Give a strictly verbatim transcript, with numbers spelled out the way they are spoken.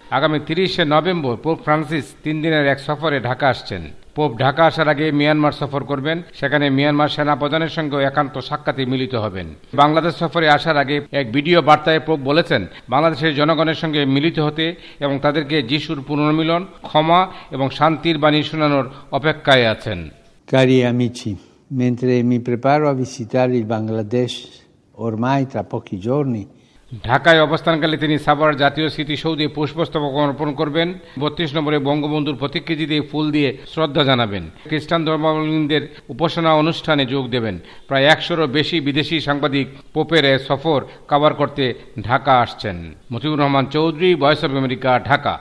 আগামী তিরিশে November pope Francis তিন দিনের এক সফরে ঢাকা আসছেন। পোপ ঢাকা আসার আগে মিয়ানমার সফর করবেন। সেখানে মিয়ানমার সেনাপ্রধানের সঙ্গে একান্ত সাক্ষাতে মিলিত হবেন। বাংলাদেশ সফরে আসার আগে এক ভিডিও বার্তায় পোপ বলেছেন, বাংলাদেশের জনগণের সঙ্গে মিলিত হতে এবং তাদেরকে যিশুর পুনর্মিলন, ক্ষমা এবং শান্তির বাণী শোনানোর অপেক্ষায় আছেন। Cari amici, mentre mi preparo a visitare il Bangladesh ormai tra pochi giorni, ঢাকায় অবস্থানকালে তিনি সাভার জাতীয় স্মৃতিসৌধে পুষ্পস্তবক অর্পণ করবেন। বত্রিশ নম্বরে বঙ্গবন্ধুর প্রতিকৃতিতে ফুল দিয়ে শ্রদ্ধা জানাবেন। খ্রিস্টান ধর্মাবলম্বীদের উপাসনা অনুষ্ঠানে যোগ দেবেন। প্রায় একশোরও বেশি বিদেশি সাংবাদিক পোপের এ সফর কভার করতে ঢাকা আসছেন। Matiur Rahman Chowdhury, voice of America, Dhaka.